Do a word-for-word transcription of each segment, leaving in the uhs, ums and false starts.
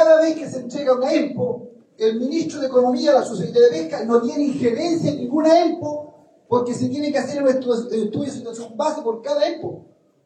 cada vez que se entrega una EMPO, el ministro de Economía, la Subsecretaría de Pesca, no tiene injerencia en ninguna EMPO, porque se tiene que hacer un estudio, estudio de situación base por cada EMPO.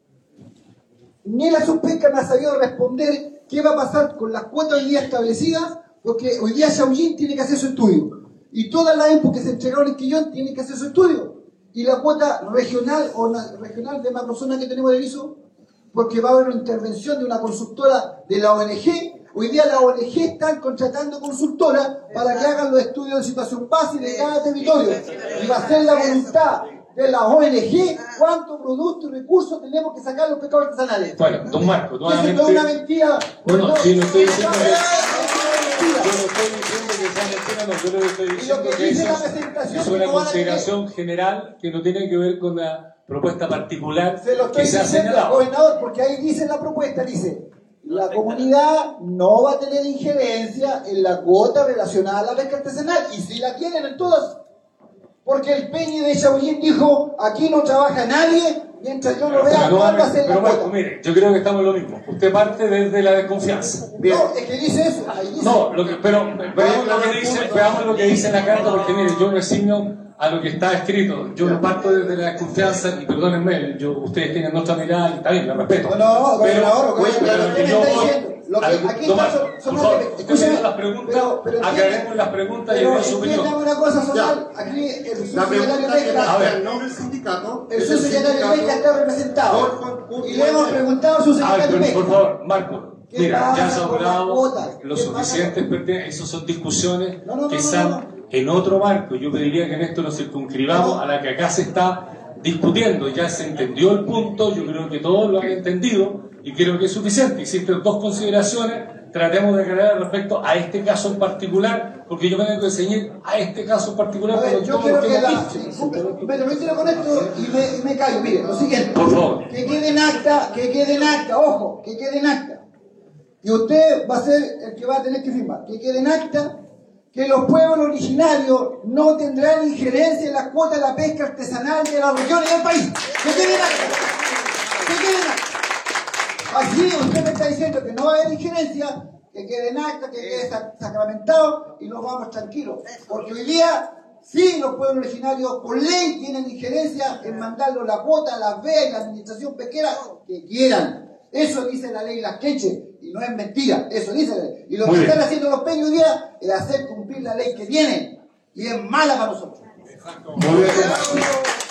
Ni la Subpesca me ha sabido responder qué va a pasar con las cuotas hoy día establecidas, porque hoy día Xiaoyin tiene que hacer su estudio. Y todas las EMPO que se entregaron en Quillón tienen que hacer su estudio. Y la cuota regional o la, regional de macrozona que tenemos de viso, porque va a haber una intervención de una consultora de la O N G. Hoy día la O N G están contratando consultoras para que hagan los estudios de situación base de cada territorio. Y va a ser la voluntad de la O N G cuánto producto y recursos tenemos que sacar los pescados artesanales. Bueno, don Marco, nuevamente... Eso no es una mentira. No, no, no, sí, no estoy diciendo que... mentira. Yo no estoy diciendo que sea mentira, no, yo lo que estoy diciendo que que dice eso la presentación es una que no van a consideración tener. general que no tiene que ver con la propuesta particular Se lo estoy que se ha diciendo al señalado. gobernador, porque ahí dice la propuesta, dice, la comunidad no va a tener injerencia en la cuota relacionada a la pesca artesanal, y si la quieren en todas, porque el Peñi de Xiaoyin dijo, aquí no trabaja nadie, mientras yo no vea cuál va a ser la Pero cuota. Marco, mire, yo creo que estamos en lo mismo. Usted parte desde la desconfianza. Bien. No, es que dice eso, ahí dice. No, lo que, pero veamos lo que dice, veamos lo que dice la carta, porque mire, yo resigno a lo que está escrito. Yo no parto desde la desconfianza, y perdónenme, yo, ustedes tienen otra mirada y está bien, la respeto. No, no, pero, gobernador, pero, gobernador, pero usted que yo me está voy, diciendo, lo que al- aquí Tomás, está, son- son por favor, las- usted me hizo las preguntas, pero- pero aclaremos entienda- las preguntas y Pero dé su opinión. entiéndame una cosa, Sonal, aquí el La subsecretario pregunta que Pesca, A ver. el nombre del sindicato. el es el subsecretario de Pesca sindicato está representado. por- por- por- Y le hemos preguntado al A ver, subsecretario de pero, por Pesca. favor, Marco, ¿Qué mira, ya pasa se ha con las hablado cuotas? lo ¿Qué suficiente, perten- esas son discusiones No, no, no, que no, están no, no. en otro marco. Yo pediría que en esto nos circunscribamos No. a la que acá se está discutiendo. Ya se entendió el punto, yo creo que todos lo han entendido y creo que es suficiente. Existen dos consideraciones, tratemos de aclarar respecto a este caso en particular, porque yo me tengo que ceñir a este caso en particular. A ver, con yo todo quiero lo que que hemos la... visto. Me retiro con esto y me, y me callo. Mire, lo siguiente. Por favor. Que quede en acta, que quede en acta, ojo, que quede en acta. Y usted va a ser el que va a tener que firmar. Que quede en acta que los pueblos originarios no tendrán injerencia en las cuotas de la pesca artesanal de las regiones del país. Que quede en acta. Que quede en acta. Así usted me está diciendo que no va a haber injerencia, que quede en acta, que quede sacramentado y nos vamos tranquilos. Porque hoy día sí los pueblos originarios por ley tienen injerencia en mandarlo la cuota, las B E A y la administración pesquera que quieran. Eso dice la ley Las Queches y no es mentira, eso dice la ley. Y lo Muy que bien. están haciendo los peños hoy día es hacer cumplir la ley que tienen y es mala para nosotros. Muy bien.